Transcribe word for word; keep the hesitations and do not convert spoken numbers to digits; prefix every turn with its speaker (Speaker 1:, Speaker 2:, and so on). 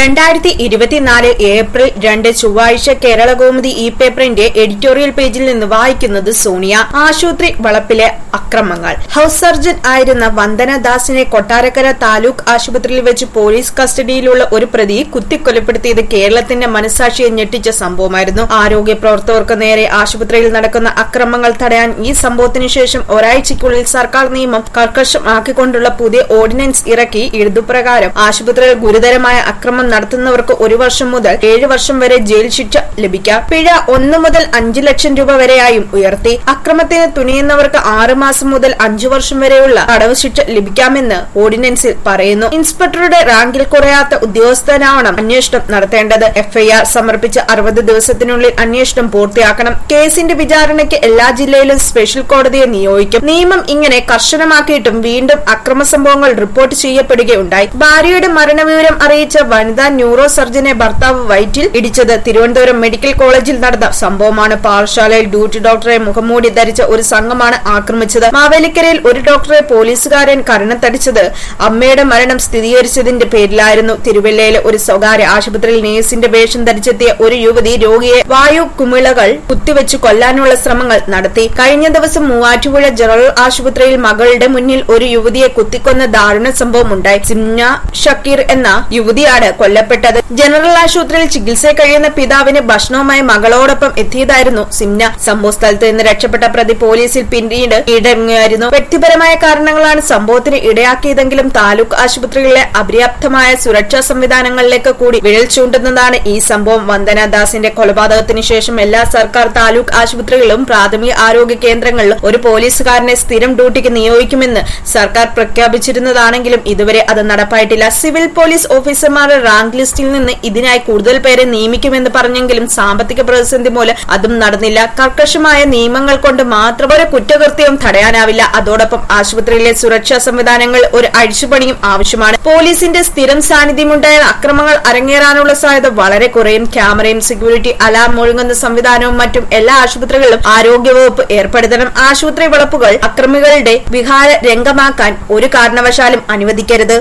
Speaker 1: രണ്ടായിരത്തി ഇരുപത്തിനാല് ഏപ്രിൽ രണ്ട് ചൊവ്വാഴ്ച കേരളകൗമുദി ഇ പേപ്പറിന്റെ എഡിറ്റോറിയൽ പേജിൽ നിന്ന് വായിക്കുന്നത് സോണിയ. ആശുപത്രി വളപ്പിലെ അക്രമങ്ങൾ. ഹൌസ് സർജൻ ആയിരുന്ന വന്ദനദാസിനെ കൊട്ടാരക്കര താലൂക്ക് ആശുപത്രിയിൽ വെച്ച് പോലീസ് കസ്റ്റഡിയിലുള്ള ഒരു പ്രതി കുത്തിക്കൊലപ്പെടുത്തിയത് കേരളത്തിന്റെ മനസാക്ഷിയെ ഞെട്ടിച്ച സംഭവമായിരുന്നു. ആരോഗ്യ പ്രവർത്തകർക്ക് നേരെ ആശുപത്രിയിൽ നടക്കുന്ന അക്രമങ്ങൾ തടയാൻ ഈ സംഭവത്തിനു ശേഷം ഒരാഴ്ചയ്ക്കുള്ളിൽ സർക്കാർ നിയമം കർക്കശമാക്കിക്കൊണ്ടുള്ള പുതിയ ഓർഡിനൻസ് ഇറക്കി. ഇതുപ്രകാരം ആശുപത്രിയിൽ ഗുരുതരമായ അക്രമം നടത്തുന്നവർക്ക് ഒരു വർഷം മുതൽ ഏഴ് വർഷം വരെ ജയിൽ ശിക്ഷ ലഭിക്കാം. പിഴ ഒന്ന് മുതൽ അഞ്ചു ലക്ഷം രൂപ വരെയായും ഉയർത്തി. അക്രമത്തിന് തുനിയുന്നവർക്ക് ആറ് മാസം മുതൽ അഞ്ചു വർഷം വരെയുള്ള തടവ് ശിക്ഷ ലഭിക്കാമെന്ന് ഓർഡിനൻസിൽ പറയുന്നു. ഇൻസ്പെക്ടറുടെ റാങ്കിൽ കുറയാത്ത ഉദ്യോഗസ്ഥനാവണം അന്വേഷണം നടത്തേണ്ടത്. എഫ്ഐആർ സമർപ്പിച്ച അറുപത് ദിവസത്തിനുള്ളിൽ അന്വേഷണം പൂർത്തിയാക്കണം. കേസിന്റെ വിചാരണയ്ക്ക് എല്ലാ ജില്ലയിലും സ്പെഷ്യൽ കോടതിയെ നിയോഗിക്കും. നിയമം ഇങ്ങനെ കർശനമാക്കിയിട്ടും വീണ്ടും അക്രമ സംഭവങ്ങൾ റിപ്പോർട്ട് ചെയ്യപ്പെടുകയുണ്ടായി. ഭാര്യയുടെ മരണവിവരം അറിയിച്ച വനിതാ ന്യൂറോ സർജനെ ഭർത്താവ് വയറ്റിൽ ഇടിച്ചത് തിരുവനന്തപുരം മെഡിക്കൽ കോളേജിൽ നടന്ന സംഭവമാണ്. പാഠശാലയിൽ ഡ്യൂട്ടി ഡോക്ടറെ മുഖംമൂടി ധരിച്ച ഒരു സംഘമാണ് ആക്രമിച്ചത്. മാവേലിക്കരയിൽ ഒരു ഡോക്ടറെ പോലീസുകാരൻ കരണത്തടിച്ചത് അമ്മയുടെ മരണം സ്ഥിരീകരിച്ചതിന്റെ പേരിലായിരുന്നു. തിരുവല്ലയിലെ ഒരു സ്വകാര്യ ആശുപത്രിയിൽ നേഴ്സിന്റെ വേഷം ധരിച്ചെത്തിയ ഒരു യുവതി രോഗിയെ വായു കുമിളകൾ കുത്തിവെച്ച് കൊല്ലാനുള്ള ശ്രമങ്ങൾ നടത്തി. കഴിഞ്ഞ ദിവസം മൂവാറ്റുപുഴ ജനറൽ ആശുപത്രിയിൽ മകളുടെ മുന്നിൽ ഒരു യുവതിയെ കുത്തിക്കൊന്ന ദാരുണ സംഭവമുണ്ടായി. സിംന ഷക്കീർ എന്ന യുവതിയാണ് കൊല്ലപ്പെട്ടത്. ജനറൽ ആശുപത്രിയിൽ ചികിത്സയിൽ കഴിയുന്ന പിതാവിന് ഭക്ഷണവുമായി മകളോടൊപ്പം എത്തിയതായിരുന്നു സിംന. സംഭവ സ്ഥലത്ത് നിന്ന് രക്ഷപ്പെട്ട പ്രതി പോലീസിൽ പിന്നീട് കീഴടങ്ങുകയായിരുന്നു. വ്യക്തിപരമായ കാരണങ്ങളാണ് സംഭവത്തിന് ഇടയാക്കിയതെങ്കിലും താലൂക്ക് ആശുപത്രികളിലെ അപര്യാപ്തമായ സുരക്ഷാ സംവിധാനങ്ങളിലേക്ക് കൂടി വിരൽ ചൂണ്ടുന്നതാണ് ഈ സംഭവം. വന്ദനദാസിന്റെ കൊലപാതകത്തിന് ശേഷം എല്ലാ സർക്കാർ താലൂക്ക് ആശുപത്രികളിലും പ്രാഥമിക ആരോഗ്യ കേന്ദ്രങ്ങളിലും ഒരു പോലീസുകാരനെ സ്ഥിരം ഡ്യൂട്ടിക്ക് നിയോഗിക്കുമെന്ന് സർക്കാർ പ്രഖ്യാപിച്ചിരുന്നതാണെങ്കിലും ഇതുവരെ അത് നടപ്പായിട്ടില്ല. സിവിൽ പോലീസ് ഓഫീസർമാരുടെ റാങ്ക് ലിസ്റ്റിൽ നിന്ന് ഇതിനായി കൂടുതൽ പേരെ നിയമിക്കുമെന്ന് പറഞ്ഞെങ്കിലും സാമ്പത്തിക പ്രതിസന്ധി മൂലം അതും നടന്നില്ല. കർക്കശമായ നിയമങ്ങൾ കൊണ്ട് മാത്രം ഒരു കുറ്റകൃത്യവും തടയാനാവില്ല. അതോടൊപ്പം ആശുപത്രിയിലെ സുരക്ഷാ സംവിധാനങ്ങൾ ഒരു അഴിച്ചുപണിയും ആവശ്യമാണ്. പോലീസിന്റെ സ്ഥിരം സാന്നിധ്യമുണ്ടായാൽ അക്രമങ്ങൾ അരങ്ങേറാനുള്ള സാധ്യത വളരെ കുറയും. ക്യാമറയും സെക്യൂരിറ്റി അലാം മുഴങ്ങുന്ന സംവിധാനവും മറ്റും എല്ലാ ആശുപത്രികളിലും ആരോഗ്യവകുപ്പ് ഏർപ്പെടുത്തണം. ആശുപത്രി വളപ്പുകൾ അക്രമികളുടെ വിഹാര രംഗമാക്കാൻ ഒരു കാരണവശാലും അനുവദിക്കരുത്.